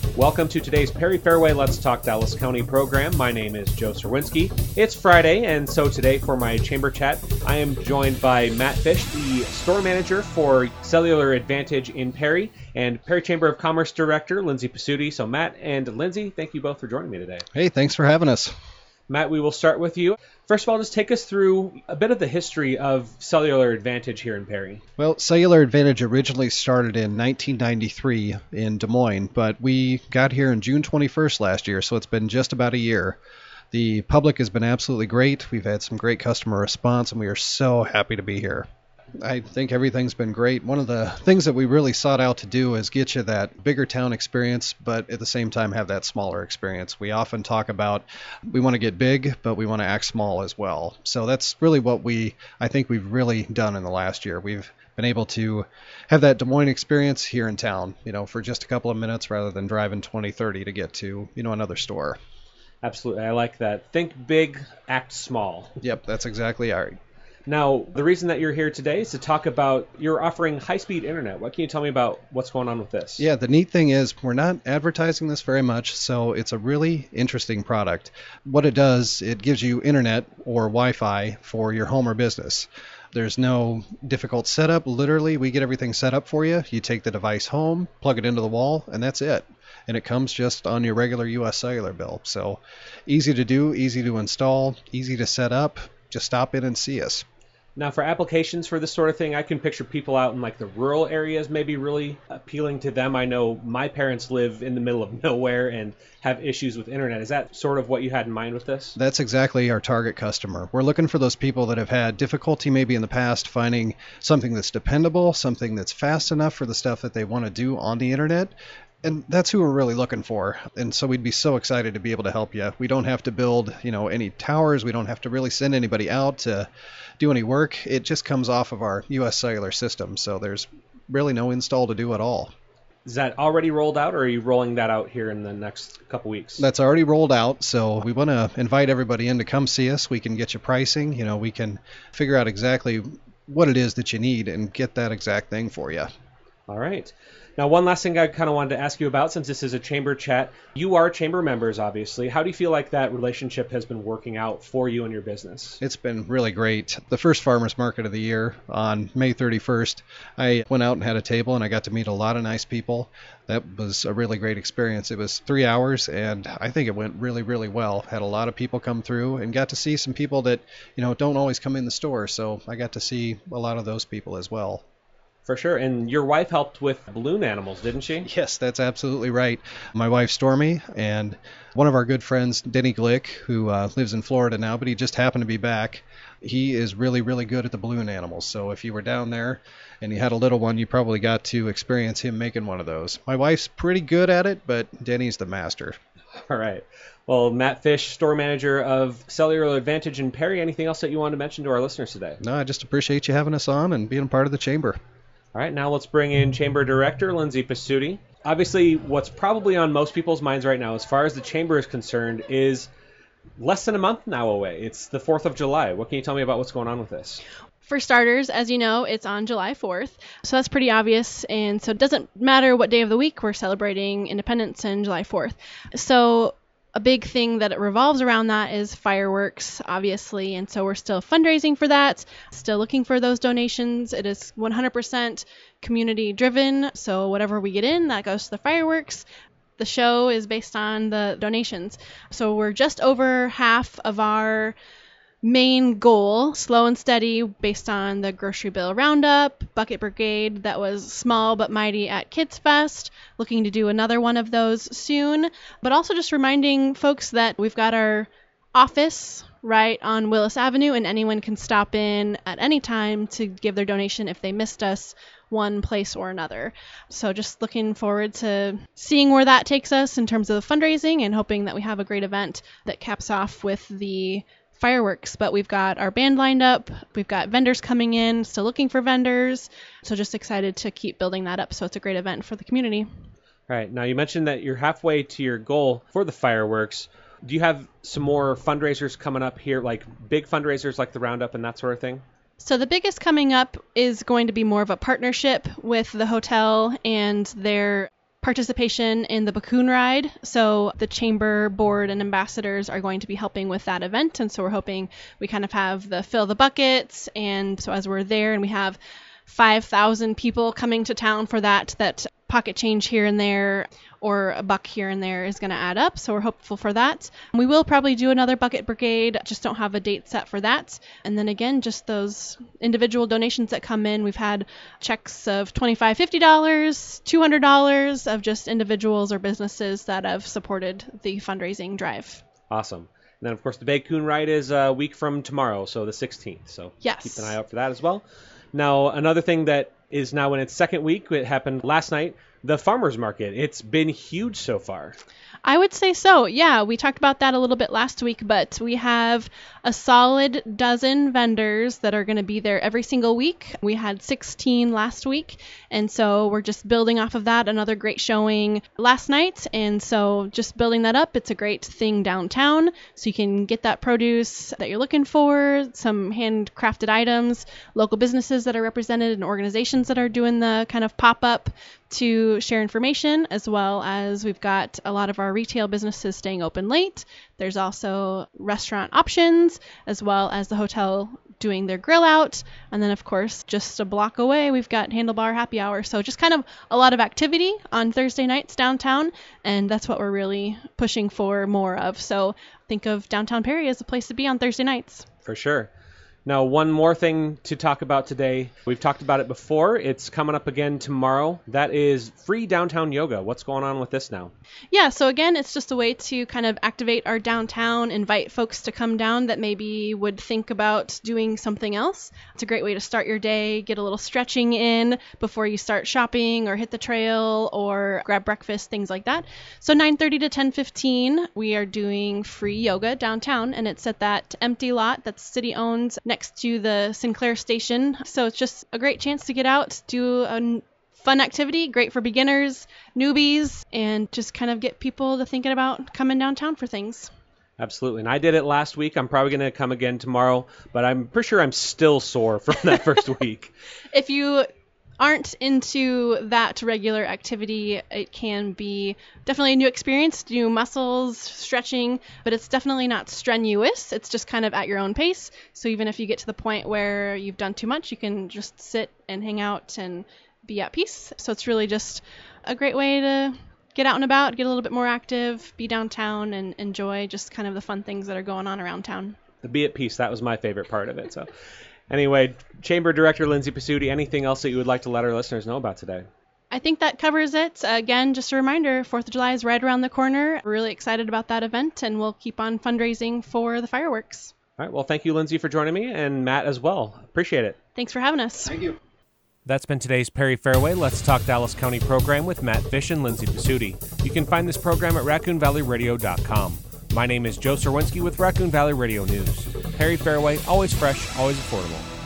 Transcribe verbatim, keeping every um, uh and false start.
Welcome to today's Perry Fairway Let's Talk Dallas County program. My name is Joe Serwinski. It's Friday, and so today for my chamber chat, I am joined by Matt Fish, the store manager for Cellular Advantage in Perry, and Perry Chamber of Commerce Director, Lindsay Pasuti. So Matt and Lindsay, thank you both for joining me today. Hey, thanks for having us. Matt, we will start with you. First of all, just take us through a bit of the history of Cellular Advantage here in Perry. Well, Cellular Advantage originally started in nineteen ninety-three in Des Moines, but we got here on June twenty-first last year, so it's been just about a year. The public has been absolutely great. We've had some great customer response, and we are so happy to be here. I think everything's been great. One of the things that we really sought out to do is get you that bigger town experience, but at the same time have that smaller experience. We often talk about we want to get big, but we want to act small as well. So that's really what we, I think we've really done in the last year. We've been able to have that Des Moines experience here in town, you know, for just a couple of minutes rather than driving twenty, thirty to get to, you know, another store. Absolutely. I like that. Think big, act small. Yep, that's exactly right. Now, the reason that you're here today is to talk about you're offering high-speed internet. What can you tell me about what's going on with this? Yeah, the neat thing is we're not advertising this very much, so it's a really interesting product. What it does, it gives you internet or Wi-Fi for your home or business. There's no difficult setup. Literally, we get everything set up for you. You take the device home, plug it into the wall, and that's it. And it comes just on your regular U S Cellular bill. So easy to do, easy to install, easy to set up. Just stop in and see us. Now, for applications for this sort of thing, I can picture people out in like the rural areas maybe really appealing to them. I know my parents live in the middle of nowhere and have issues with internet. Is that sort of what you had in mind with this? That's exactly our target customer. We're looking for those people that have had difficulty maybe in the past finding something that's dependable, something that's fast enough for the stuff that they want to do on the internet. And that's who we're really looking for. And so we'd be so excited to be able to help you. We don't have to build, you know, any towers. We don't have to really send anybody out to do any work. It just comes off of our U S Cellular system. So there's really no install to do at all. Is that already rolled out, or are you rolling that out here in the next couple weeks? That's already rolled out. So we want to invite everybody in to come see us. We can get you pricing. You know, we can figure out exactly what it is that you need and get that exact thing for you. All right. Now, one last thing I kind of wanted to ask you about, since this is a chamber chat. You are chamber members, obviously. How do you feel like that relationship has been working out for you and your business? It's been really great. The first farmers market of the year on May thirty-first, I went out and had a table, and I got to meet a lot of nice people. That was a really great experience. It was three hours, and I think it went really, really well. Had a lot of people come through and got to see some people that, you know, don't always come in the store. So I got to see a lot of those people as well. For sure. And your wife helped with balloon animals, didn't she? Yes, that's absolutely right. My wife, Stormy, and one of our good friends, Denny Glick, who uh, lives in Florida now, but he just happened to be back. He is really, really good at the balloon animals. So if you were down there and you had a little one, you probably got to experience him making one of those. My wife's pretty good at it, but Denny's the master. All right. Well, Matt Fish, store manager of Cellular Advantage in Perry, anything else that you want to mention to our listeners today? No, I just appreciate you having us on and being a part of the chamber. All right, now let's bring in Chamber Director Lindsay Pasuti. Obviously, what's probably on most people's minds right now, as far as the chamber is concerned, is less than a month now away. It's the fourth of July. What can you tell me about what's going on with this? For starters, as you know, it's on July fourth, so that's pretty obvious, and so it doesn't matter what day of the week we're celebrating Independence and July fourth. So a big thing that it revolves around that is fireworks, obviously, and so we're still fundraising for that, still looking for those donations. It is one hundred percent community driven, so whatever we get in, that goes to the fireworks. The show is based on the donations, so we're just over half of our main goal, slow and steady, based on the Grocery Bill Roundup, Bucket Brigade that was small but mighty at Kids Fest, looking to do another one of those soon, but also just reminding folks that we've got our office right on Willis Avenue, and anyone can stop in at any time to give their donation if they missed us one place or another. So just looking forward to seeing where that takes us in terms of the fundraising, and hoping that we have a great event that caps off with the fireworks. But we've got our band lined up, we've got vendors coming in, still looking for vendors, so just excited to keep building that up. So it's a great event for the community. All right, now you mentioned that you're halfway to your goal for the fireworks. Do you have some more fundraisers coming up here, like big fundraisers like the Roundup and that sort of thing? So the biggest coming up is going to be more of a partnership with the hotel and their participation in the Bakun Ride. So the chamber board and ambassadors are going to be helping with that event. And so we're hoping we kind of have the fill the buckets. And so as we're there and we have five thousand people coming to town for that, that pocket change here and there or a buck here and there is going to add up. So we're hopeful for that. We will probably do another bucket brigade, just don't have a date set for that. And then again, just those individual donations that come in. We've had checks of twenty-five dollars, fifty dollars, two hundred dollars of just individuals or businesses that have supported the fundraising drive. Awesome. And then, of course, the Bakun Ride is a week from tomorrow, so the sixteenth. So yes. Keep an eye out for that as well. Now, another thing that is now in its second week, it happened last night, the farmers market. It's been huge so far. I would say so. Yeah, we talked about that a little bit last week, but we have a solid dozen vendors that are going to be there every single week. We had sixteen last week, and so we're just building off of that. Another great showing last night, and so just building that up. It's a great thing downtown, so you can get that produce that you're looking for, some handcrafted items, local businesses that are represented, and organizations that are doing the kind of pop-up to share information, as well as we've got a lot of our retail businesses staying open late. There's also restaurant options, as well as the hotel doing their grill out. And then, of course, just a block away, we've got Handlebar Happy Hour. So just kind of a lot of activity on Thursday nights downtown, and that's what we're really pushing for more of. So think of downtown Perry as a place to be on Thursday nights. For sure. Now, one more thing to talk about today. We've talked about it before. It's coming up again tomorrow. That is free downtown yoga. What's going on with this now? Yeah, so again, it's just a way to kind of activate our downtown, invite folks to come down that maybe would think about doing something else. It's a great way to start your day, get a little stretching in before you start shopping or hit the trail or grab breakfast, things like that. So nine thirty to ten fifteen, we are doing free yoga downtown, and it's at that empty lot that's city-owned next to the Sinclair station. So it's just a great chance to get out, do a fun activity, great for beginners, newbies, and just kind of get people to thinking about coming downtown for things. Absolutely. And I did it last week. I'm probably going to come again tomorrow, but I'm pretty sure I'm still sore from that first week. If you aren't into that regular activity, it can be definitely a new experience, new muscles, stretching, but it's definitely not strenuous. It's just kind of at your own pace. So even if you get to the point where you've done too much, you can just sit and hang out and be at peace. So it's really just a great way to get out and about, get a little bit more active, be downtown, and enjoy just kind of the fun things that are going on around town. The be at peace, that was my favorite part of it. So anyway, Chamber Director Lindsay Pasuti, anything else that you would like to let our listeners know about today? I think that covers it. Again, just a reminder, fourth of July is right around the corner. We're really excited about that event, and we'll keep on fundraising for the fireworks. All right. Well, thank you, Lindsay, for joining me, and Matt as well. Appreciate it. Thanks for having us. Thank you. That's been today's Perry Fairway Let's Talk Dallas County program with Matt Fish and Lindsay Pasuti. You can find this program at raccoon valley radio dot com. My name is Joe Serwinski with Raccoon Valley Radio News. Perry Fairway, always fresh, always affordable.